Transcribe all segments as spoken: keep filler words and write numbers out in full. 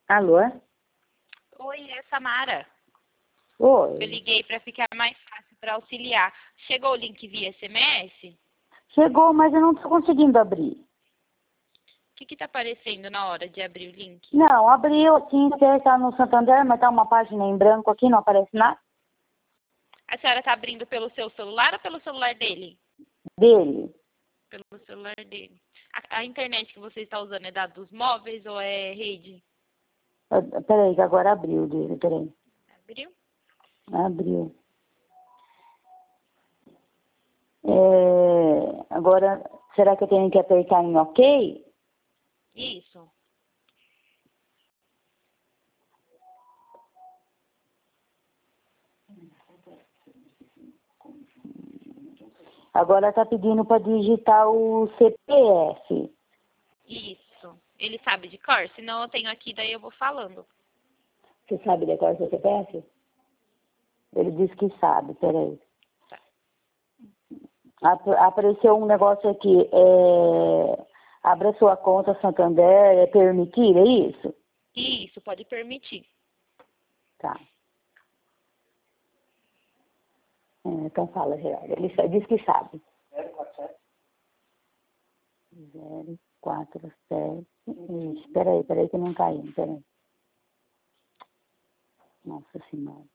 Alô? Oi, é Samara. Oi. Eu liguei para ficar mais fácil para auxiliar. Chegou o link via S M S? Chegou, mas eu não estou conseguindo abrir. O que está aparecendo na hora de abrir o link? Não, abriu aqui, está no Santander, mas está uma página em branco aqui, não aparece nada A senhora está abrindo pelo seu celular ou pelo celular dele? dele. Pelo celular dele. A, a internet que você está usando é dados móveis ou é rede? Ah, Peraí, que agora abriu dele, peraí. Abriu? Abriu. É, agora, será que eu tenho que apertar em OK? Isso. Agora está pedindo para digitar o C P F. Isso. Ele sabe de cor? Senão eu tenho aqui, daí eu vou falando. Você sabe decorar o seu C P F? Ele disse que sabe, peraí. Tá. Ap- Apareceu um negócio aqui, é... abra sua conta Santander, é permitir, é isso? Isso, pode permitir. Tá. É, então fala, Geraldo. Ele só diz que sabe. zero quatro sete. Ixi, peraí, peraí que não tá indo, peraí. Nossa Senhora.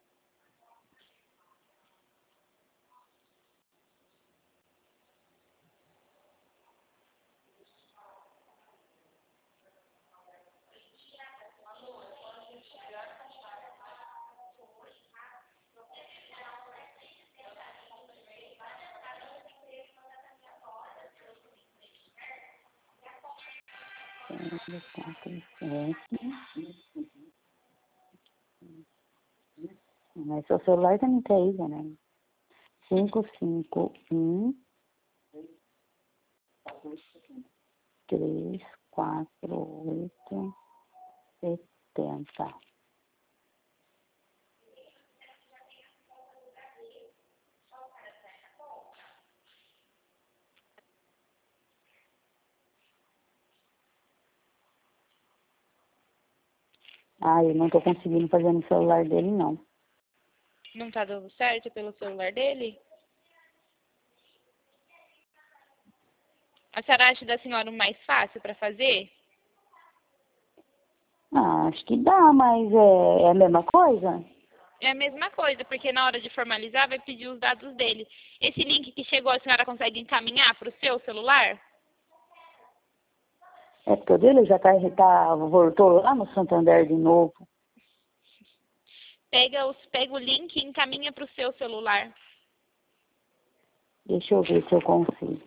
zero quatro sete. Mas seu celular também tá aí, né? cinco cinco um três quatro oito setenta. Ah, eu não tô conseguindo fazer no celular dele, não. Não tá dando certo pelo celular dele? A senhora acha da senhora o mais fácil para fazer? Ah, acho que dá, mas é, é a mesma coisa? É a mesma coisa, porque na hora de formalizar vai pedir os dados dele. Esse link que chegou, a senhora consegue encaminhar para o seu celular? É porque o dele já tá, tá, voltou lá no Santander de novo. Pega, os, pega o link e encaminha para o seu celular. Deixa eu ver se eu consigo.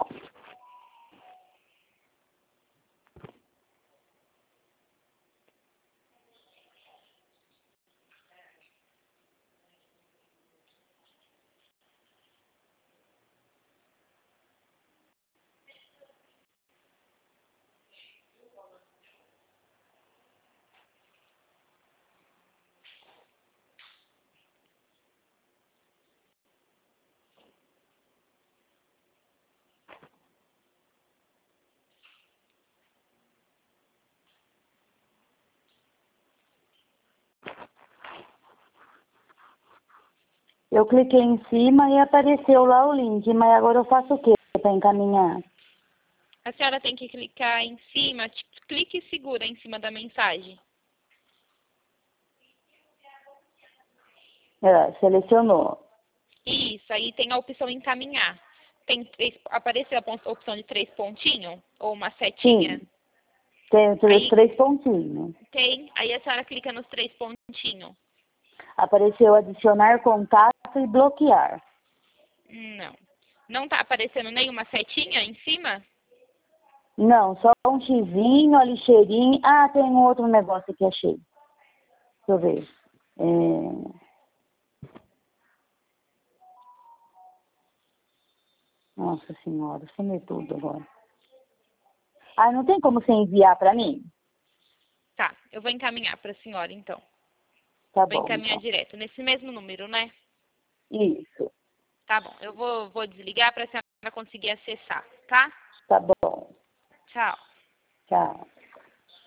Eu cliquei em cima e apareceu lá o link, mas agora eu faço o quê para encaminhar? A senhora tem que clicar em cima, t- clique e segura em cima da mensagem. É, selecionou. Isso, aí tem a opção encaminhar. Tem três, apareceu a pon- opção de três pontinhos ou uma setinha? Sim, tem os Aí três pontinhos. tem, aí a senhora clica nos três pontinhos. Apareceu adicionar contato e bloquear. Não. Não tá aparecendo nenhuma setinha em cima? Não, só um xizinho, a lixeirinha. Ah, tem um outro negócio que achei. Deixa eu ver. É... Nossa Senhora, sumiu tudo agora. Ah, não tem como você enviar para mim? Tá, eu vou encaminhar para a senhora então. Tá Vou bom, encaminhar então. direto, nesse mesmo número, né? Isso, Tá bom, eu vou, vou desligar para a senhora conseguir acessar, tá? tá bom. Tchau. Tchau.